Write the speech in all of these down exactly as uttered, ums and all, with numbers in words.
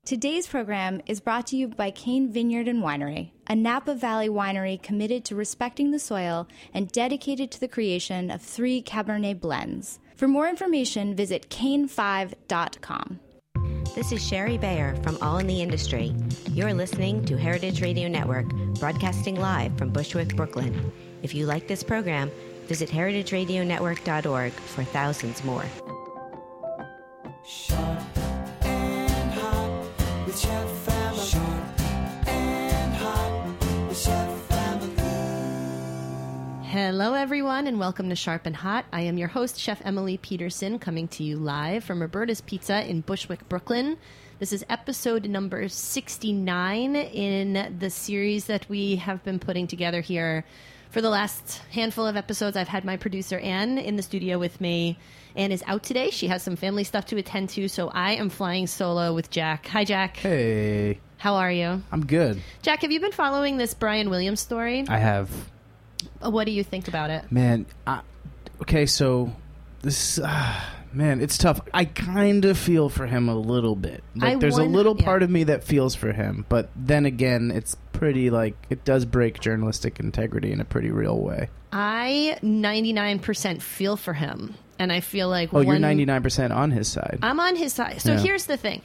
Today's program is brought to you by Cane Vineyard and Winery, a Napa Valley winery committed to respecting the soil and dedicated to the creation of three Cabernet blends. For more information, visit cane five dot com. This is Sherry Bayer from All in the Industry. You're listening to Heritage Radio Network, broadcasting live from Bushwick, Brooklyn. If you like this program, visit heritage radio network dot org for thousands more. Sharp and hot with Chef Family. Sharp and hot with Chef Family. Hello, everyone, and welcome to Sharp and Hot. I am your host, Chef Emily Peterson, coming to you live from Roberta's Pizza in Bushwick, Brooklyn. This is episode number sixty-nine in the series that we have been putting together here. For the last handful of episodes, I've had my producer, Anne, in the studio with me. Anne is out today. She has some family stuff to attend to, so I am flying solo with Jack. Hi, Jack. Hey. How are you? I'm good. Jack, have you been following this Brian Williams story? I have. What do you think about it? Man, I, okay, so this, uh, man, it's tough. I kind of feel for him a little bit. Like, I there's won- a little yeah. part of me that feels for him, but then again, it's pretty, like, it does break journalistic integrity in a pretty real way. I ninety-nine percent feel for him, and I feel like Oh, one, you're ninety-nine percent on his side. I'm on his side. So Yeah. here's the thing.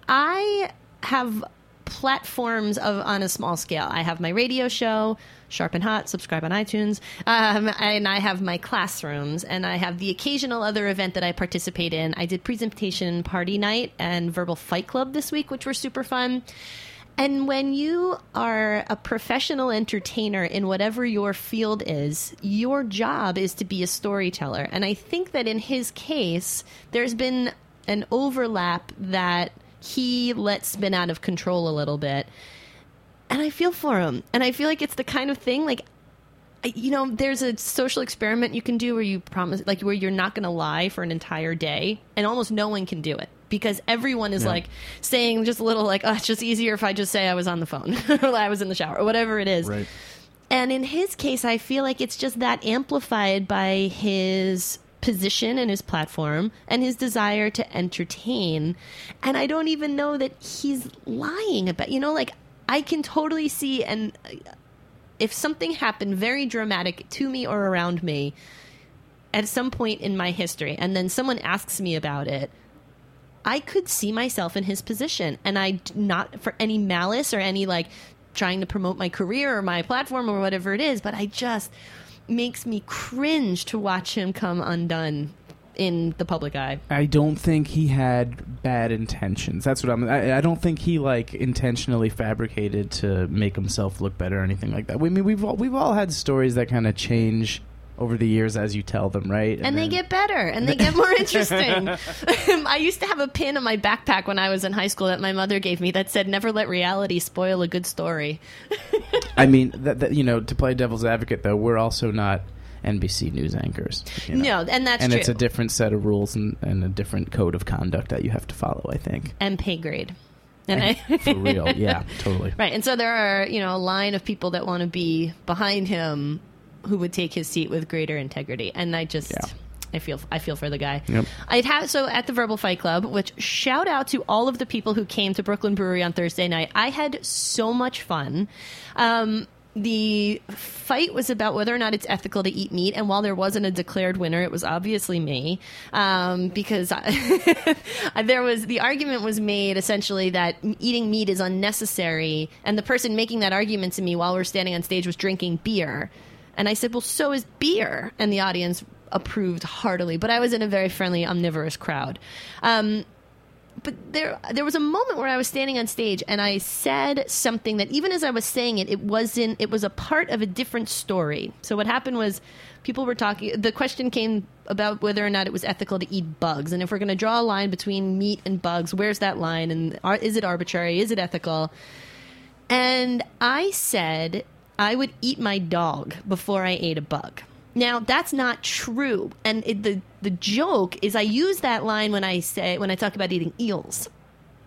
I have platforms of on a small scale. I have my radio show, Sharp and Hot, subscribe on iTunes, um, and I have my classrooms, and I have the occasional other event that I participate in. I did presentation party night and verbal fight club this week, which were super fun. And when you are a professional entertainer in whatever your field is, your job is to be a storyteller. And I think that in his case, there's been an overlap that he let spin out of control a little bit. And I feel for him. And I feel like it's the kind of thing, like, I- you know, there's a social experiment you can do where you promise, like, where you're not going to lie for an entire day, and almost no one can do it. Because everyone is, Yeah. like, saying just a little, like, oh, it's just easier if I just say I was on the phone or I was in the shower or whatever it is. Right. And in his case, I feel like it's just that amplified by his position and his platform and his desire to entertain. And I don't even know that he's lying about, you know, like, I can totally see, and if something happened very dramatic to me or around me at some point in my history, and then someone asks me about it, I could see myself in his position, and I d- not for any malice or any, like, trying to promote my career or my platform or whatever it is, but I just makes me cringe to watch him come undone in the public eye. I don't think he had bad intentions. That's what I'm. I, I don't think he like intentionally fabricated to make himself look better or anything like that. I mean, we've all, we've all had stories that kind of change over the years as you tell them, right? And, and they then, get better, and they get more interesting. I used to have a pin on my backpack when I was in high school that my mother gave me that said, "Never let reality spoil a good story." I mean, that, that, you know, to play devil's advocate, though, we're also not N B C News anchors. You know? No, and that's and true. it's a different set of rules and, and a different code of conduct that you have to follow, I think. And pay grade. And I, For real, yeah, totally. Right, and so there are, you know, a line of people that want to be behind him who would take his seat with greater integrity, and I just, Yeah. I feel, I feel for the guy. Yep. I'd have so at the Verbal Fight Club, which shout out to all of the people who came to Brooklyn Brewery on Thursday night. I had so much fun. Um, the fight was about whether or not it's ethical to eat meat, and while there wasn't a declared winner, it was obviously me, um, because I, there was the argument was made essentially that eating meat is unnecessary, and the person making that argument to me while we're standing on stage was drinking beer. And I said, well, so is beer. And the audience approved heartily. But I was in a very friendly, omnivorous crowd. Um, but there there was a moment where I was standing on stage and I said something that even as I was saying it, it wasn't, it was a part of a different story. So what happened was people were talking, the question came about whether or not it was ethical to eat bugs. And if we're going to draw a line between meat and bugs, where's that line? And are, is it arbitrary? Is it ethical? And I said I would eat my dog before I ate a bug. Now, that's not true. And it, the the joke is I use that line when I say when I talk about eating eels.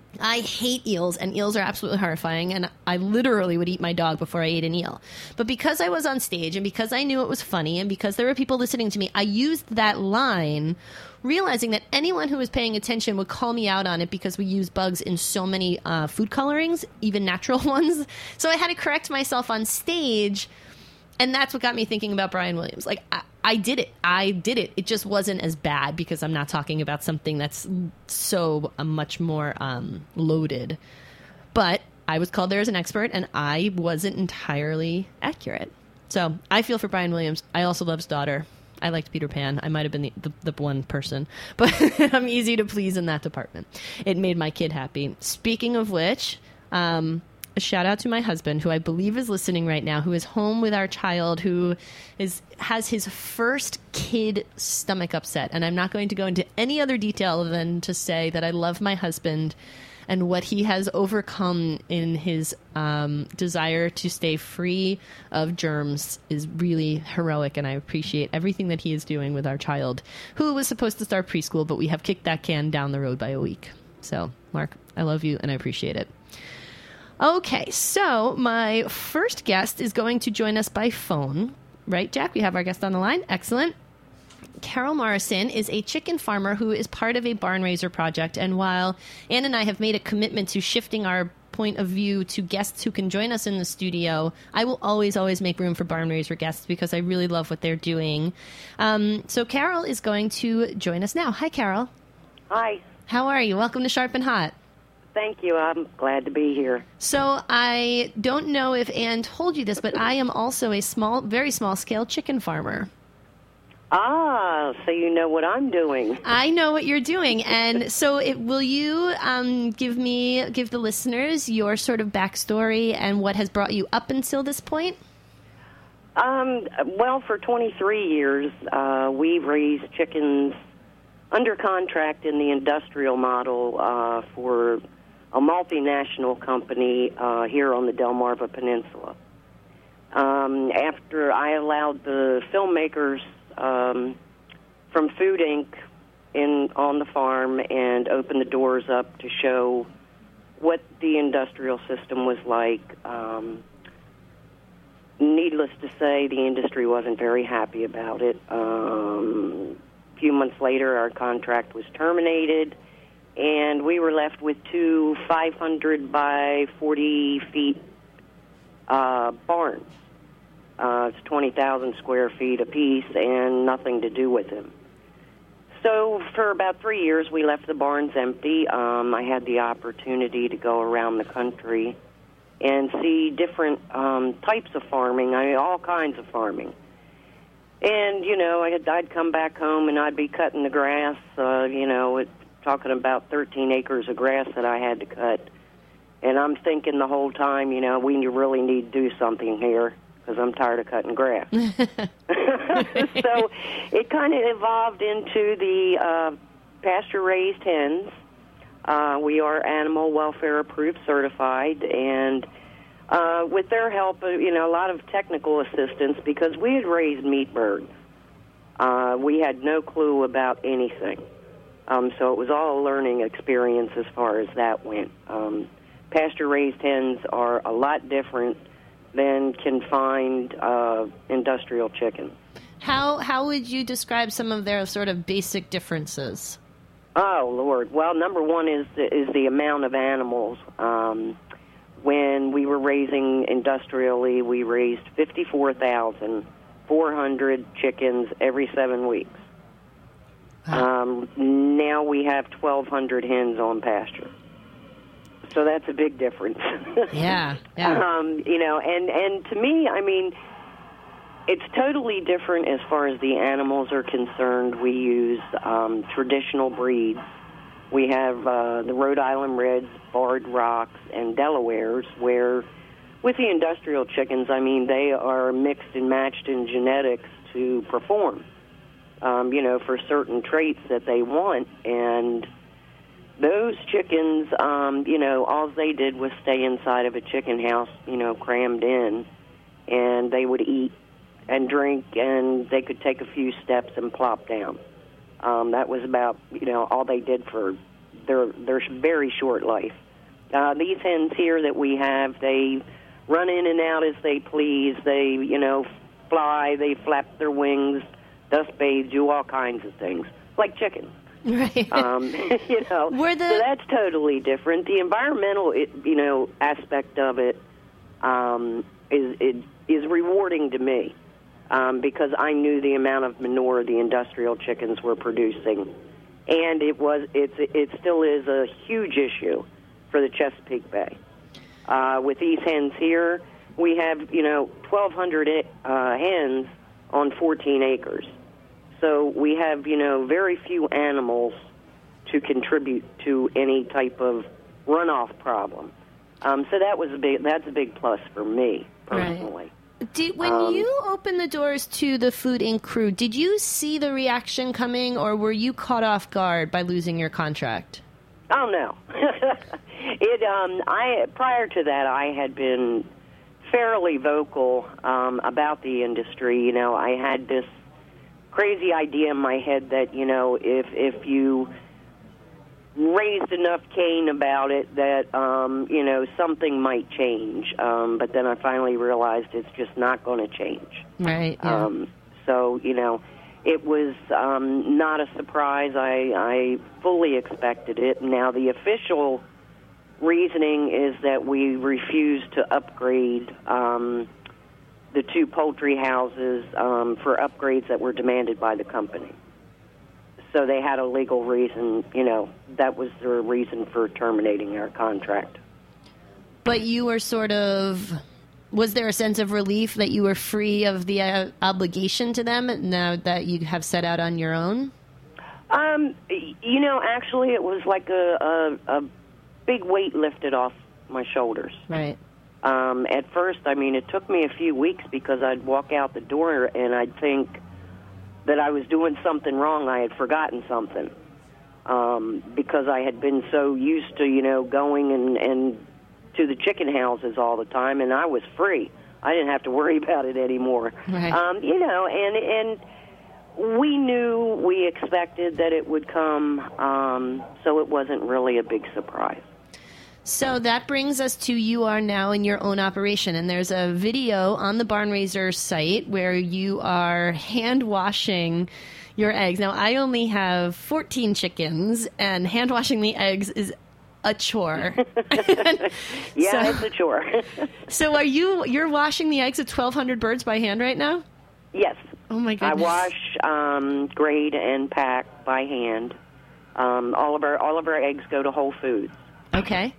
I hate eels, and eels are absolutely horrifying, and I literally would eat my dog before I ate an eel. But because I was on stage, and because I knew it was funny, and because there were people listening to me, I used that line, realizing that anyone who was paying attention would call me out on it because we use bugs in so many uh, food colorings, even natural ones. So I had to correct myself on stage, and that's what got me thinking about Brian Williams. Like, I, I did it. I did it. It just wasn't as bad because I'm not talking about something that's so uh, much more um, loaded. But I was called there as an expert, and I wasn't entirely accurate. So I feel for Brian Williams. I also love his daughter. I liked Peter Pan. I might have been the, the, the one person. But I'm easy to please in that department. It made my kid happy. Speaking of which... Um, a shout out to my husband, who I believe is listening right now, who is home with our child, who is has his first kid stomach upset. And I'm not going to go into any other detail than to say that I love my husband and what he has overcome in his um, desire to stay free of germs is really heroic. And I appreciate everything that he is doing with our child, who was supposed to start preschool, but we have kicked that can down the road by a week. So, Mark, I love you and I appreciate it. Okay, so my first guest is going to join us by phone. Right, Jack? We have our guest on the line. Excellent. Carol Morrison is a chicken farmer who is part of a barn raiser project. And while Ann and I have made a commitment to shifting our point of view to guests who can join us in the studio, I will always, always make room for barn raiser guests because I really love what they're doing. Um, so Carol is going to join us now. Hi, Carol. Hi. How are you? Welcome to Sharp and Hot. Thank you. I'm glad to be here. So I don't know if Ann told you this, but I am also a small, very small-scale chicken farmer. Ah, so you know what I'm doing. I know what you're doing. And so it, will you um, give me, give the listeners your sort of backstory and what has brought you up until this point? Um, well, for twenty-three years, uh, we've raised chickens under contract in the industrial model uh, for a multinational company uh, here on the Delmarva Peninsula. Um, after I allowed the filmmakers um, from Food Incorporated in on the farm and opened the doors up to show what the industrial system was like, um, needless to say, the industry wasn't very happy about it. Um, a few months later, our contract was terminated, and we were left with two five hundred by forty feet uh, barns. Uh, it's twenty thousand square feet apiece and nothing to do with them. So for about three years, we left the barns empty. Um, I had the opportunity to go around the country and see different um, types of farming, I mean, all kinds of farming. And, you know, I'd, I'd come back home and I'd be cutting the grass, uh, you know, it, talking about thirteen acres of grass that I had to cut. And I'm thinking the whole time, you know, we really need to do something here because I'm tired of cutting grass. So it kind of evolved into the uh, pasture-raised hens. Uh, we are animal welfare approved certified, and uh, with their help, uh, you know, a lot of technical assistance because we had raised meat birds. Uh, we had no clue about anything. Um, so it was all a learning experience as far as that went. Um, pasture-raised hens are a lot different than confined uh, industrial chicken. How how would you describe some of their sort of basic differences? Oh, Lord. Well, number one is the, is the amount of animals. Um, when we were raising industrially, we raised fifty-four thousand four hundred chickens every seven weeks. Wow. Um, now we have twelve hundred hens on pasture. So that's a big difference. Yeah, yeah. Um, you know, and, and to me, I mean, it's totally different as far as the animals are concerned. We use um, traditional breeds. We have uh, the Rhode Island Reds, Barred Rocks, and Delawares, where with the industrial chickens, I mean, they are mixed and matched in genetics to perform, um, you know, for certain traits that they want. And those chickens, um, you know, all they did was stay inside of a chicken house, you know, crammed in, and they would eat and drink, and they could take a few steps and plop down. Um, that was about, you know, all they did for they're they're very short life. Uh, these hens here that we have, they run in and out as they please. They, you know, fly, they flap their wings, dust bathe, do all kinds of things, like chickens. Right. Um, you know, Were the- so that's totally different. The environmental, it, you know, aspect of it um, is it is rewarding to me um, because I knew the amount of manure the industrial chickens were producing, and it was it's it still is a huge issue for the Chesapeake Bay. Uh, with these hens here, we have you know twelve hundred uh, hens on fourteen acres. So we have, you know, very few animals to contribute to any type of runoff problem. Um, so that was a big. That's a big plus for me personally. Right. Did, when Um, you opened the doors to the Food Incorporated crew, did you see the reaction coming, or were you caught off guard by losing your contract? Oh no, it. Um, I prior to that, I had been fairly vocal um, about the industry. You know, I had this crazy idea in my head that, you know, if if you raised enough cane about it that, um, you know, something might change. Um, but then I finally realized it's just not going to change. Right. Yeah. Um, so, you know, it was um, not a surprise. I, I fully expected it. Now, the official reasoning is that we refused to upgrade um the two poultry houses um, for upgrades that were demanded by the company. So they had a legal reason, you know, that was their reason for terminating our contract. But you were sort of, was there a sense of relief that you were free of the uh, obligation to them now that you have set out on your own? Um, you know, actually it was like a, a, a big weight lifted off my shoulders. Right. Um, at first, I mean, it took me a few weeks because I'd walk out the door and I'd think that I was doing something wrong. I had forgotten something um, because I had been so used to, you know, going and, and to the chicken houses all the time, and I was free. I didn't have to worry about it anymore. Right. Um, you know, and and we knew, we expected that it would come, um, so it wasn't really a big surprise. So that brings us to you are now in your own operation, and there's a video on the Barn Raiser site where you are hand washing your eggs. Now, I only have fourteen chickens, and hand washing the eggs is a chore. Yeah, so, it's a chore. so are you, you're washing the eggs of twelve hundred birds by hand right now? Yes. Oh my I goodness. wash, um, grade, and pack by hand. Um, all of our all of our eggs go to Whole Foods. Okay.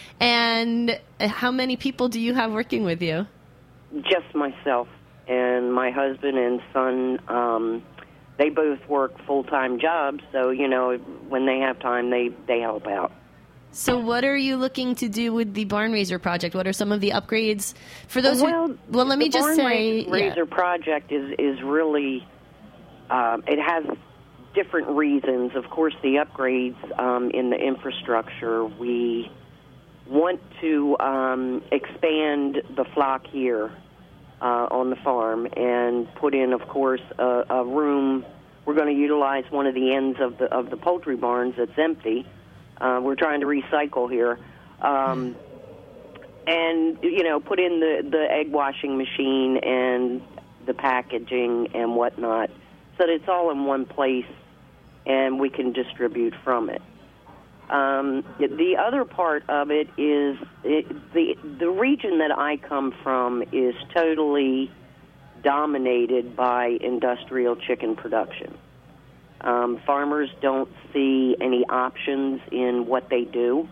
And how many people do you have working with you? Just myself and my husband and son. Um, they both work full-time jobs, so, you know, when they have time, they, they help out. So what are you looking to do with the Barn Raiser project? What are some of the upgrades? For those well, who... Well, let me the just Barn say... Ra- Raiser yeah. project is, is really... Um, it has different reasons. Of course, the upgrades um, in the infrastructure, we... want to um, expand the flock here uh, on the farm and put in, of course, a, a room. We're going to utilize one of the ends of the of the poultry barns that's empty. Uh, we're trying to recycle here, um, and you know, put in the the egg washing machine and the packaging and whatnot, so that it's all in one place and we can distribute from it. Um, the other part of it is it, the the region that I come from is totally dominated by industrial chicken production. Um, farmers don't see any options in what they do.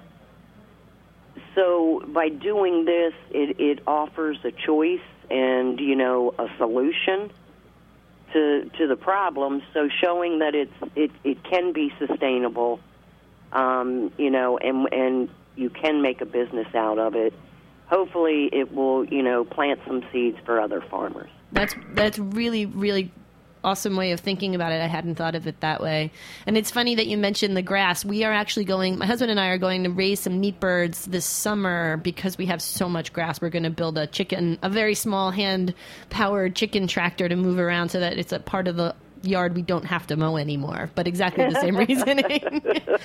So by doing this, it, it offers a choice and, you know, a solution to to the problem. So showing that it's it, it can be sustainable. Um, you know, and and you can make a business out of it. Hopefully, it will, you know, plant some seeds for other farmers. That's that's really, really awesome way of thinking about it. I hadn't thought of it that way. And it's funny that you mentioned the grass. We are actually going, my husband and I are going to raise some meat birds this summer because we have so much grass. We're going to build a chicken, a very small hand-powered chicken tractor to move around so that it's a part of the yard we don't have to mow anymore, but exactly the same reasoning. it,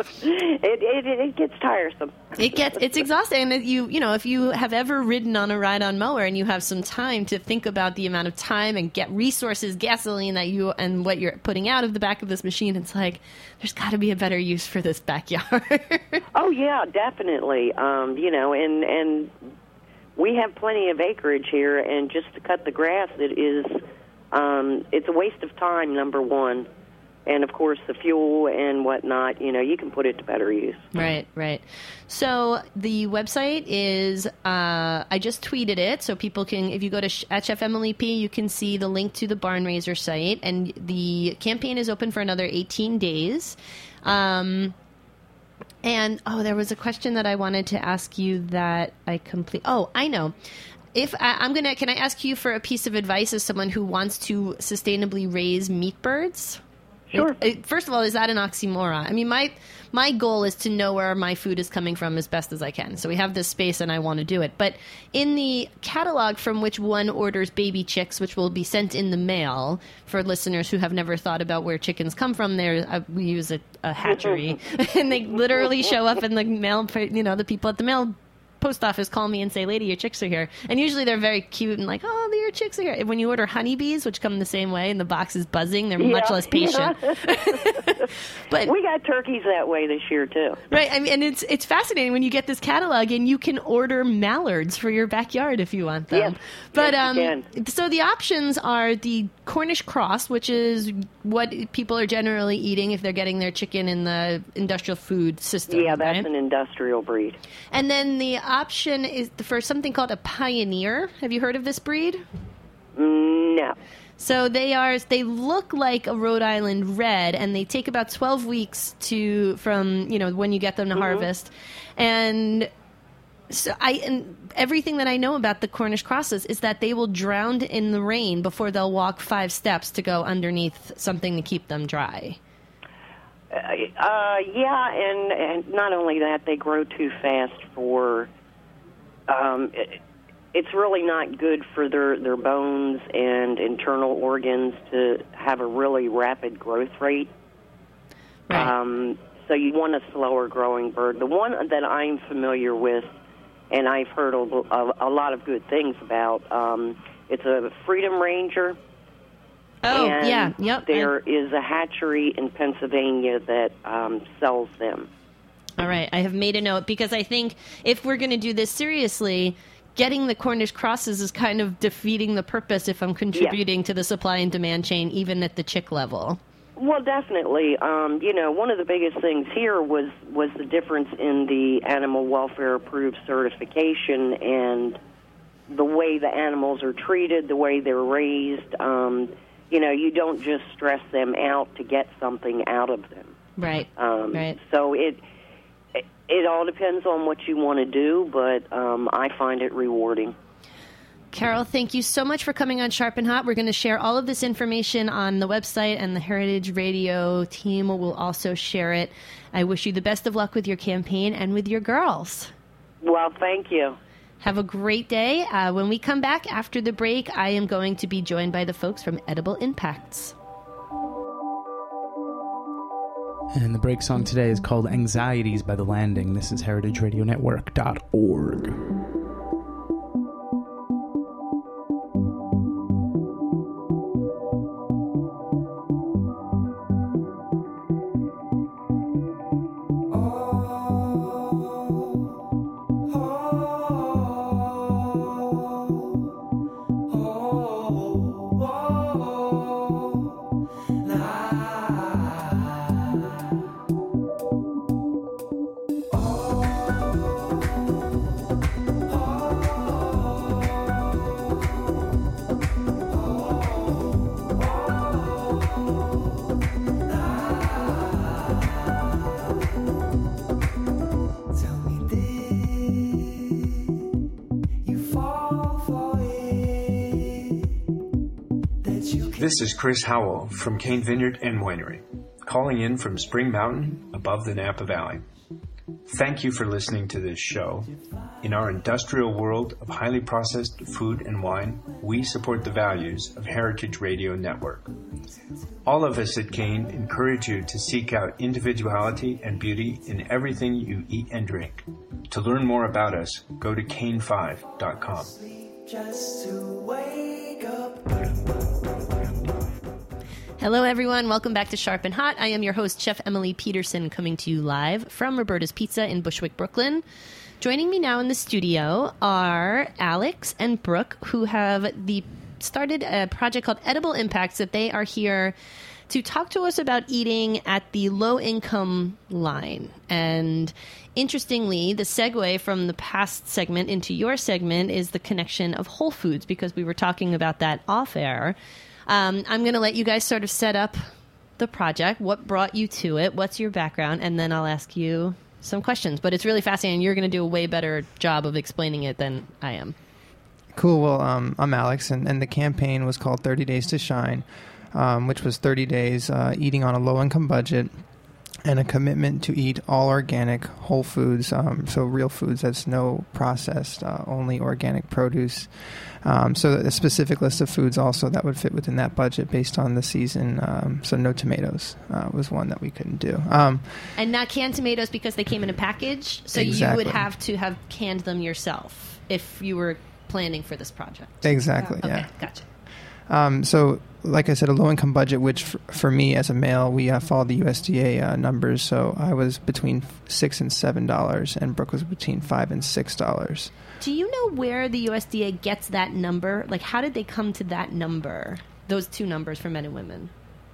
it it gets tiresome. It gets it's exhausting. And you you know if you have ever ridden on a ride-on mower and you have some time to think about the amount of time and get resources, gasoline that you and what you're putting out of the back of this machine, it's like there's got to be a better use for this backyard. Oh yeah, definitely. Um, you know, and and we have plenty of acreage here, and just to cut the grass, it is um, it's a waste of time. Number one. And, of course, the fuel and whatnot, you know, you can put it to better use. Right, right. So the website is, uh, I just tweeted it, so people can, if you go to at Chef Emily P, you can see the link to the Barn Raiser site. And the campaign is open for another eighteen days. Um, and, oh, there was a question that I wanted to ask you that I complete. Oh, I know. If I, I'm going to, can I ask you for a piece of advice as someone who wants to sustainably raise meat birds? Sure. It, it, first of all, is that an oxymoron? I mean, my my goal is to know where my food is coming from as best as I can. So we have this space and I want to do it. But in the catalog from which one orders baby chicks, which will be sent in the mail for listeners who have never thought about where chickens come from, there uh, we use a, a hatchery. And they literally show up in the mail, you know, the people at the mail post office call me and say, lady, your chicks are here. And usually they're very cute and like, oh, your chicks are here. When you order honeybees, which come the same way and the box is buzzing, they're yeah, much less patient. Yeah. But we got turkeys that way this year too. Right. I mean, and it's it's fascinating when you get this catalog and you can order mallards for your backyard if you want them. Yes. But yes, um, you can. So the options are the Cornish cross, which is what people are generally eating if they're getting their chicken in the industrial food system. Yeah, that's right? an industrial breed. And then the option is for something called a Pioneer. Have you heard of this breed? No. So they are. They look like a Rhode Island Red, and they take about twelve weeks to from you know when you get them to Mm-hmm. harvest. And so I and everything that I know about the Cornish crosses is that they will drown in the rain before they'll walk five steps to go underneath something to keep them dry. Uh, uh, yeah, and, and not only that, they grow too fast for. Um, it, it's really not good for their, their bones and internal organs to have a really rapid growth rate. Right. Um, so you want a slower growing bird. The one that I'm familiar with, and I've heard a, a, a lot of good things about, um, it's a Freedom Ranger. Oh, and yeah, yep. There is a hatchery in Pennsylvania that um, sells them. All right, I have made a note because I think if we're going to do this seriously, getting the Cornish crosses is kind of defeating the purpose if I'm contributing yeah. to the supply and demand chain, even at the chick level. Well, definitely. Um, you know, one of the biggest things here was, was the difference in the animal welfare approved certification and the way the animals are treated, the way they're raised. Um, you know, you don't just stress them out to get something out of them. Right, Um, right. So it, it it all depends on what you want to do, but um, I find it rewarding. Carol, thank you so much for coming on Sharp and Hot. We're going to share all of this information on the website, and the Heritage Radio team will also share it. I wish you the best of luck with your campaign and with your girls. Well, thank you. Have a great day. Uh, when we come back after the break, I am going to be joined by the folks from Edible Impacts. And the break song today is called Anxieties by The Landing. This is heritage radio network dot org. This is Chris Howell from Cane Vineyard and Winery, calling in from Spring Mountain above the Napa Valley. Thank you for listening to this show. In our industrial world of highly processed food and wine, we support the values of Heritage Radio Network. All of us at Kane encourage you to seek out individuality and beauty in everything you eat and drink. To learn more about us, go to kane five dot com. Just to wake up. Hello, everyone. Welcome back to Sharp and Hot. I am your host, Chef Emily Peterson, coming to you live from Roberta's Pizza in Bushwick, Brooklyn. Joining me now in the studio are Alex and Brooke, who have the started a project called Edible Impacts that they are here to talk to us about eating at the low-income line. And interestingly, the segue from the past segment into your segment is the connection of Whole Foods, because we were talking about that off-air. Um, I'm going to let you guys sort of set up the project, what brought you to it, what's your background, and then I'll ask you some questions. But it's really fascinating. You're going to do a way better job of explaining it than I am. Cool. Well, um, I'm Alex, and, and the campaign was called thirty days to Shine, um, which was thirty days uh, eating on a low-income budget and a commitment to eat all organic, whole foods, um, so real foods, that's no processed, uh, only organic produce. Um, so a specific list of foods also that would fit within that budget based on the season. Um, so no tomatoes uh, was one that we couldn't do. Um, and not canned tomatoes because they came in a package, so exactly. You would have to have canned them yourself if you were planning for this project. Exactly, yeah. Okay, yeah. Gotcha. Um, so, like I said, a low-income budget, which f- for me as a male, we uh, followed the U S D A uh, numbers. So I was between six and seven dollars, and Brooke was between five and six dollars. Do you know where the U S D A gets that number? Like, how did they come to that number? Those two numbers for men and women.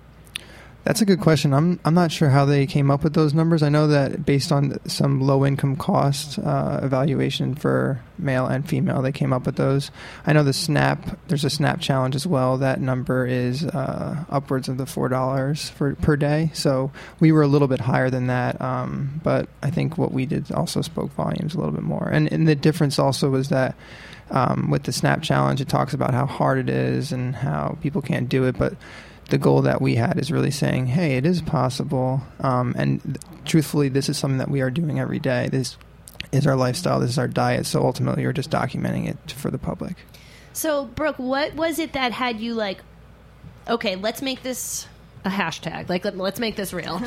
That's a good question. I'm I'm not sure how they came up with those numbers. I know that based on some low-income cost uh, evaluation for male and female, they came up with those. I know the SNAP, there's a SNAP challenge as well. That number is uh, upwards of the four dollars for per day. So we were a little bit higher than that. Um, but I think what we did also spoke volumes a little bit more. And, and the difference also was that um, with the SNAP challenge, it talks about how hard it is and how people can't do it. But the goal that we had is really saying, hey, it is possible. Um, and th- truthfully, this is something that we are doing every day. This is our lifestyle. This is our diet. So ultimately, we're just documenting it for the public. So, Brooke, what was it that had you like, okay, let's make this a hashtag. Like, let, let's make this real.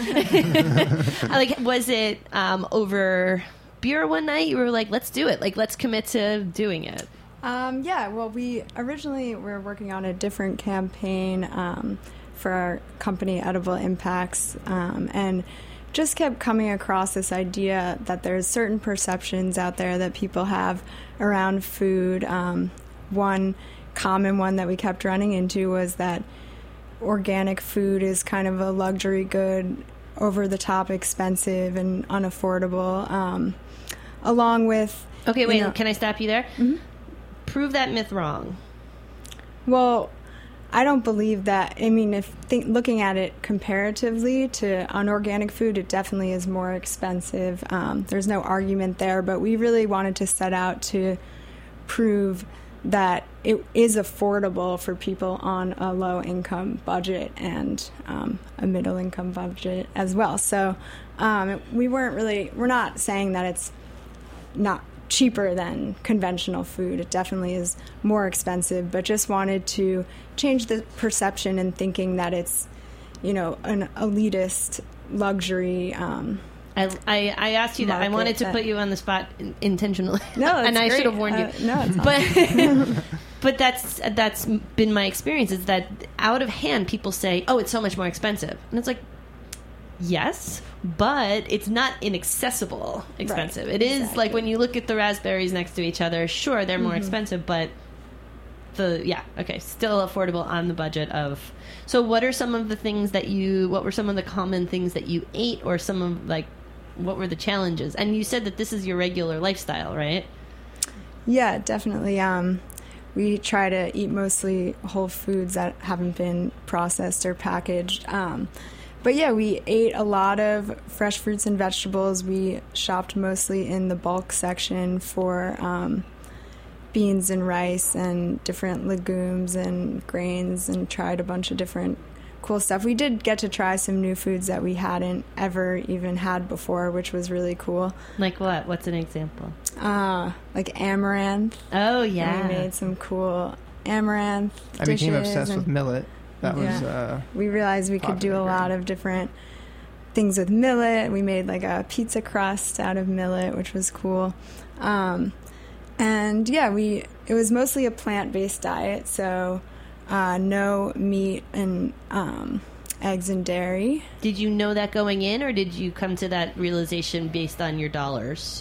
Like, was it um, over beer one night? You were like, let's do it. Like, let's commit to doing it. Um, yeah, well, we originally were working on a different campaign um, for our company, Edible Impacts, um, and just kept coming across this idea that there's certain perceptions out there that people have around food. Um, one common one that we kept running into was that organic food is kind of a luxury good, over-the-top expensive and unaffordable, um, along with... Okay, wait, you know, can I stop you there? Mm-hmm. Prove that myth wrong. Well, I don't believe that. I mean, if think, looking at it comparatively to unorganic food, it definitely is more expensive. Um, there's no argument there, but we really wanted to set out to prove that it is affordable for people on a low-income budget and um, a middle-income budget as well. So um, we weren't really, we're not saying that it's not cheaper than conventional food. It definitely is more expensive, but just wanted to change the perception and thinking that it's, you know, an elitist luxury. Um, I, I, I asked you that. I wanted to that, put you on the spot intentionally. No, and I great. should have warned you. Uh, no, it's not. But but that's that's been my experience. Is that out of hand, people say, "Oh, it's so much more expensive," and it's like, yes, but it's not inaccessible expensive. Right. It is exactly. Like when you look at the raspberries next to each other. Sure, they're more mm-hmm. expensive, but the yeah, okay, still affordable on the budget of. So, what are some of the things that you? What were some of the common things that you ate, or some of like? What were the challenges? And you said that this is your regular lifestyle, right? Yeah, definitely. Um, we try to eat mostly whole foods that haven't been processed or packaged. Um, but yeah, we ate a lot of fresh fruits and vegetables. We shopped mostly in the bulk section for um, beans and rice and different legumes and grains, and tried a bunch of different cool stuff. We did get to try some new foods that we hadn't ever even had before, which was really cool. Like what? What's an example? Uh, like amaranth. Oh, yeah. We made some cool amaranth I became dishes obsessed and- with millet. That was Yeah. uh, we realized we could do a popular. lot of different things with millet. We made like a pizza crust out of millet, which was cool. Um, and yeah, we it was mostly a plant-based diet, so uh, no meat and um, eggs and dairy. Did you know that going in, or did you come to that realization based on your dollars?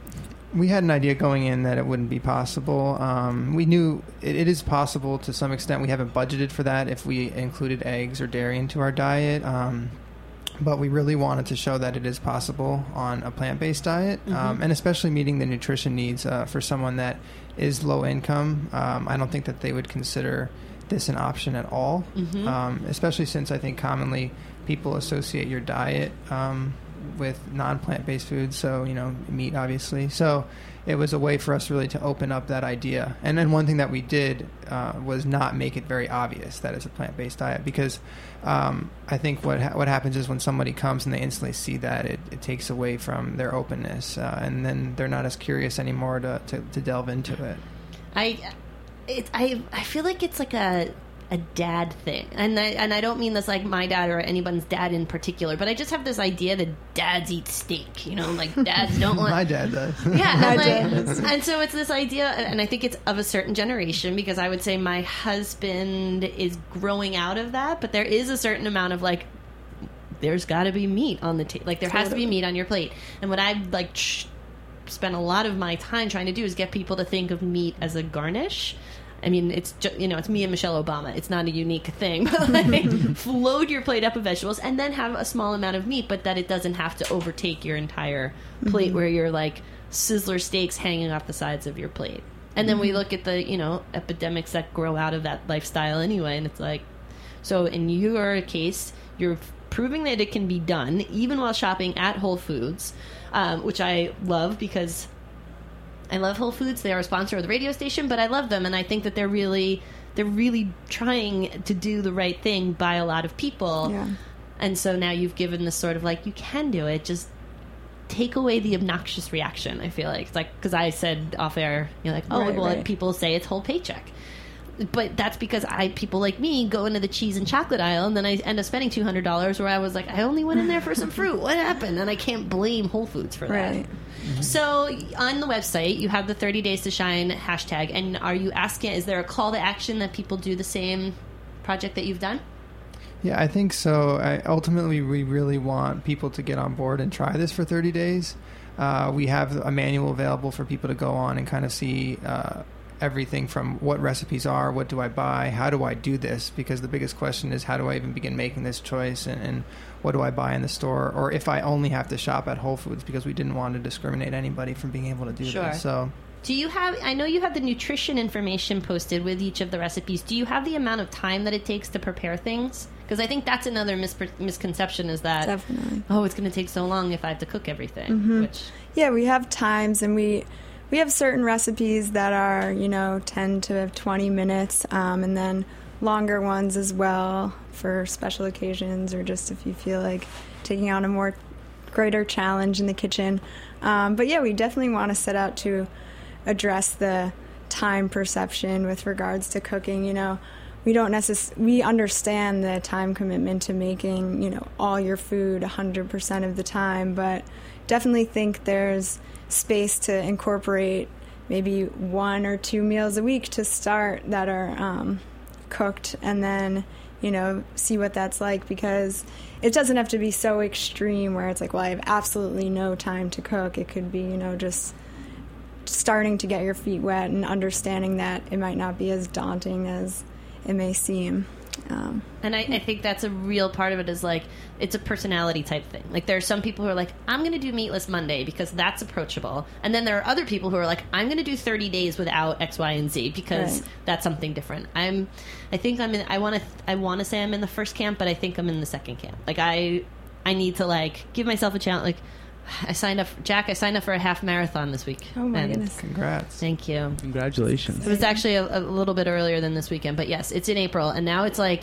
We had an idea going in that it wouldn't be possible. Um, we knew it, it is possible to some extent. We haven't budgeted for that if we included eggs or dairy into our diet. Um, but we really wanted to show that it is possible on a plant-based diet, Mm-hmm. um, and especially meeting the nutrition needs uh, for someone that is low income. Um, I don't think that they would consider this an option at all, Mhm. um, especially since I think commonly people associate your diet um, with non-plant-based foods, so, you know, meat, obviously. So it was a way for us really to open up that idea. And then one thing that we did uh, was not make it very obvious that it's a plant-based diet, because um, I think what ha- what happens is when somebody comes and they instantly see that, it, it takes away from their openness, uh, and then they're not as curious anymore to, to, to delve into it. I, it, I, I feel like it's like a a dad thing, and I and I don't mean this like my dad or anyone's dad in particular, but I just have this idea that dads eat steak. You know, like dads don't want. My dad does. Yeah, My and, dad like, does. and so it's this idea, and I think it's of a certain generation, because I would say my husband is growing out of that, but there is a certain amount of like, there's got to be meat on the table, like there has to be meat on your plate, and what I've like sh- spent a lot of my time trying to do is get people to think of meat as a garnish. I mean, it's ju- you know, it's me and Michelle Obama. It's not a unique thing, but like, load your plate up with vegetables and then have a small amount of meat, but that it doesn't have to overtake your entire plate, where you're like sizzler steaks hanging off the sides of your plate. And then we look at the, you know, epidemics that grow out of that lifestyle anyway, and it's like, so in your case, you're proving that it can be done even while shopping at Whole Foods, um, which I love, because I love Whole Foods. They are a sponsor of the radio station, but I love them, and I think that they're really they're really trying to do the right thing by a lot of people. Yeah. And so now you've given this sort of like, you can do it, just take away the obnoxious reaction. I feel like it's like, because I said off air, you're like, oh, Right, well, right. people say it's whole paycheck. But that's because I people like me go into the cheese and chocolate aisle, and then I end up spending two hundred dollars, where I was like, I only went in there for some fruit. What happened? And I can't blame Whole Foods for that. Right. So on the website, you have the thirty days to shine hashtag, and are you asking, is there a call to action that people do the same project that you've done? Yeah, I think so. I, ultimately, we really want people to get on board and try this for thirty days. Uh, we have a manual available for people to go on and kind of see uh, everything from what recipes are, what do I buy, how do I do this? Because the biggest question is, how do I even begin making this choice, and, and what do I buy in the store? Or if I only have to shop at Whole Foods, because we didn't want to discriminate anybody from being able to do Sure. this. So Do you have, I know you have the nutrition information posted with each of the recipes. Do you have the amount of time that it takes to prepare things? Because I think that's another mis- misconception, is that, Definitely. oh, it's going to take so long if I have to cook everything. Which, Yeah, we have times, and we we have certain recipes that are, you know, ten to twenty minutes, um, and then longer ones as well for special occasions, or just if you feel like taking on a more greater challenge in the kitchen. Um, but yeah, we definitely want to set out to address the time perception with regards to cooking. You know, we don't necess- we understand the time commitment to making, you know, all your food one hundred percent of the time, but definitely think there's space to incorporate maybe one or two meals a week to start that are um, cooked, and then, you know, see what that's like, because it doesn't have to be so extreme where it's like, well, I have absolutely no time to cook. It could be, you know, just starting to get your feet wet and understanding that it might not be as daunting as it may seem. Um, and I, I think that's a real part of it, is like, it's a personality type thing. Like, there are some people who are like, I'm going to do meatless Monday because that's approachable. And then there are other people who are like, I'm going to do thirty days without X, Y, and Z because Right. that's something different. I'm, I think I'm in, I want to, I want to say I'm in the first camp, but I think I'm in the second camp. Like, I, I need to like give myself a challenge. Like, I signed up, Jack, I signed up for a half marathon this week. oh my And goodness. congrats. Thank you. Congratulations. It was actually a, a little bit earlier than this weekend, but yes, it's in April, and now it's like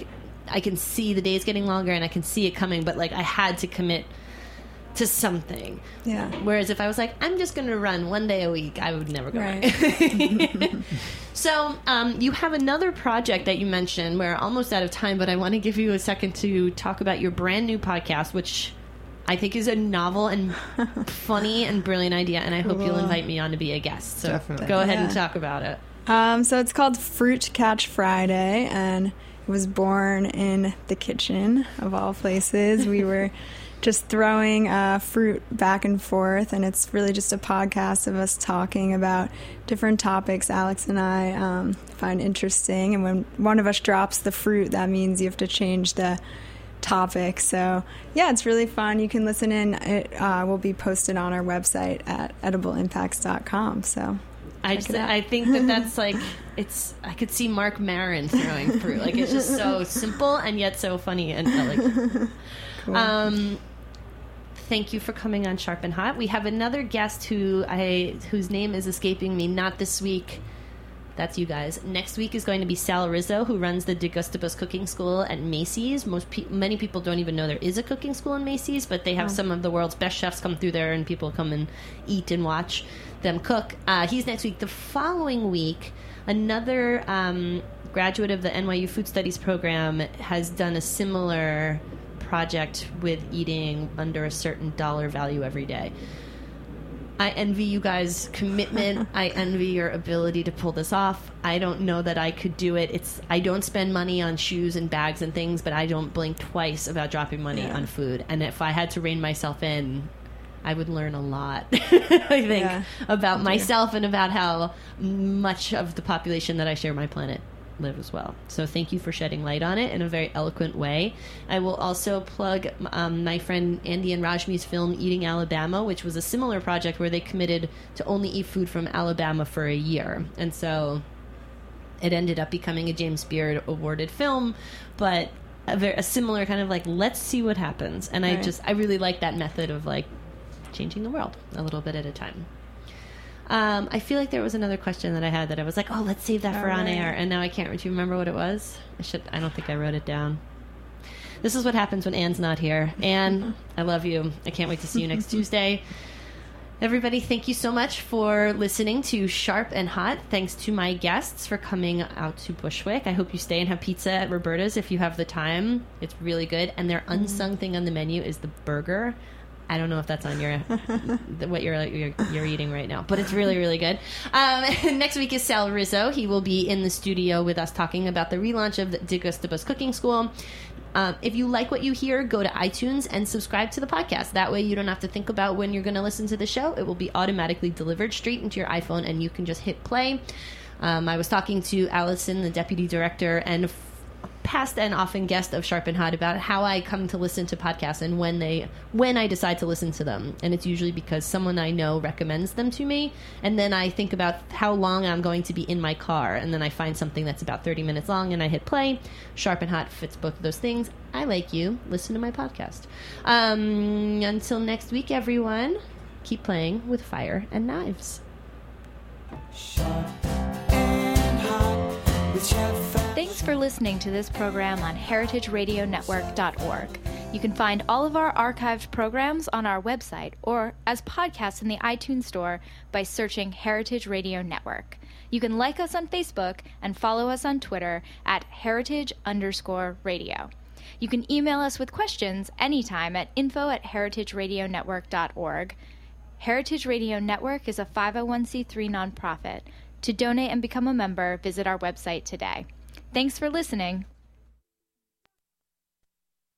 I can see the days getting longer and I can see it coming, but like I had to commit to something. Yeah. Whereas if I was like, I'm just going to run one day a week, I would never go Right. back. So um, you have another project that you mentioned. We're almost out of time, but I want to give you a second to talk about your brand new podcast, which I think is a novel and funny and brilliant idea, and I hope you'll invite me on to be a guest. So Definitely. go ahead and Yeah. talk about it. Um, so it's called Fruit Catch Friday, and it was born in the kitchen of all places. We were just throwing uh, fruit back and forth, and it's really just a podcast of us talking about different topics Alex and I um, find interesting. And when one of us drops the fruit, that means you have to change the topic. So yeah, it's really fun. You can listen in. It uh, will be posted on our website at edible impacts dot com. So I check just, it out. I think that that's like it's. I could see Mark Maron throwing fruit. Like it's just so simple and yet so funny and elegant. Cool. Um, thank you for coming on Sharp and Hot. We have another guest who I whose name is escaping me. Not this week. That's you guys. Next week is going to be Sal Rizzo, who runs the De Gustibus Cooking School at Macy's. Most pe- many people don't even know there is a cooking school in Macy's, but they have some of the world's best chefs come through there, and people come and eat and watch them cook. Uh, he's next week. The following week, another um, graduate of the N Y U Food Studies program has done a similar project with eating under a certain dollar value every day. I envy you guys' commitment. I envy your ability to pull this off. I don't know that I could do it. It's I don't spend money on shoes and bags and things, but I don't blink twice about dropping money Yeah. on food. And if I had to rein myself in, I would learn a lot, I think, Yeah. about myself and about how much of the population that I share my planet live as well. So thank you for shedding light on it in a very eloquent way. I will also plug um, my friend Andy and Rajmi's film Eating Alabama, which was a similar project where they committed to only eat food from Alabama for a year. And so it ended up becoming a James Beard awarded film, but a, very, a similar kind of like, let's see what happens. And I Right. just, I really like that method of like changing the world a little bit at a time. Um, I feel like there was another question that I had that I was like, oh, let's save that for All on right. air. And now I can't do you remember what it was. I should. I don't think I wrote it down. This is what happens when Anne's not here. Anne, I love you. I can't wait to see you next Tuesday. Everybody, thank you so much for listening to Sharp and Hot. Thanks to my guests for coming out to Bushwick. I hope you stay and have pizza at Roberta's if you have the time. It's really good. And their unsung thing on the menu is the burger. I don't know if that's on your what you're, you're you're eating right now, but it's really, really good. Um, next week is Sal Rizzo. He will be in the studio with us talking about the relaunch of the De Gustibus Cooking School. Um, if you like what you hear, go to iTunes and subscribe to the podcast. That way you don't have to think about when you're going to listen to the show. It will be automatically delivered straight into your iPhone, and you can just hit play. Um, I was talking to Allison, the deputy director, and f- past and often guest of Sharp and Hot about how I come to listen to podcasts and when they when I decide to listen to them. And it's usually because someone I know recommends them to me, and then I think about how long I'm going to be in my car, and then I find something that's about thirty minutes long and I hit play. Sharp and Hot fits both of those things. I like you. Listen to my podcast. Um, until next week, everyone, keep playing with fire and knives. Thanks for listening to this program on heritage radio network dot org. You can find all of our archived programs on our website or as podcasts in the iTunes Store by searching Heritage Radio Network. You can like us on Facebook and follow us on Twitter at heritage underscore radio. You can email us with questions anytime at info at heritage radio network dot org. Heritage Radio Network is a five oh one c three nonprofit. To donate and become a member, visit our website today. Thanks for listening.